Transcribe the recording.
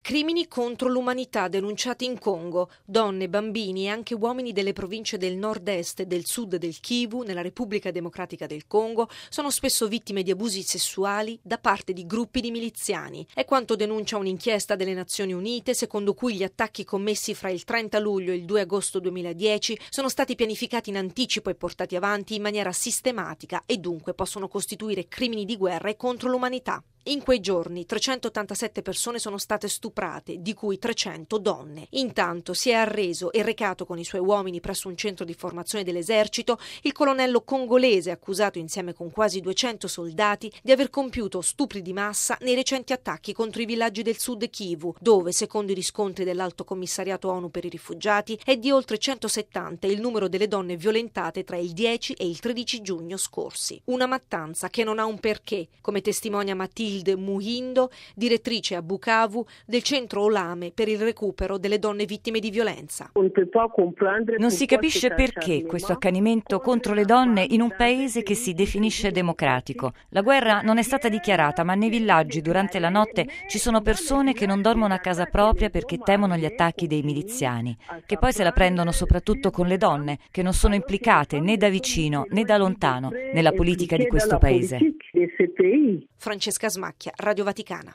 Crimini contro l'umanità denunciati in Congo. Donne, bambini e anche uomini delle province del nord-est e del sud del Kivu, nella Repubblica Democratica del Congo, sono spesso vittime di abusi sessuali da parte di gruppi di miliziani. È quanto denuncia un'inchiesta delle Nazioni Unite, secondo cui gli attacchi commessi fra il 30 luglio e il 2 agosto 2010 sono stati pianificati in anticipo e portati avanti in maniera sistematica e dunque possono costituire crimini di guerra e contro l'umanità. In quei giorni 387 persone sono state stuprate, di cui 300 donne. Intanto si è arreso e recato con i suoi uomini presso un centro di formazione dell'esercito il colonnello congolese accusato insieme con quasi 200 soldati di aver compiuto stupri di massa nei recenti attacchi contro i villaggi del sud Kivu, dove, secondo i riscontri dell'Alto Commissariato ONU per i rifugiati, è di oltre 170 il numero delle donne violentate tra il 10 e il 13 giugno scorsi. Una mattanza che non ha un perché, come testimonia Matilde Muhindo, direttrice a Bukavu del centro Olame per il recupero delle donne vittime di violenza. Non si capisce perché questo accanimento contro le donne in un paese che si definisce democratico. La guerra non è stata dichiarata, ma nei villaggi durante la notte ci sono persone che non dormono a casa propria perché temono gli attacchi dei miliziani, che poi se la prendono soprattutto con le donne, che non sono implicate né da vicino né da lontano nella politica di questo paese. Francesca Smacchia, Radio Vaticana.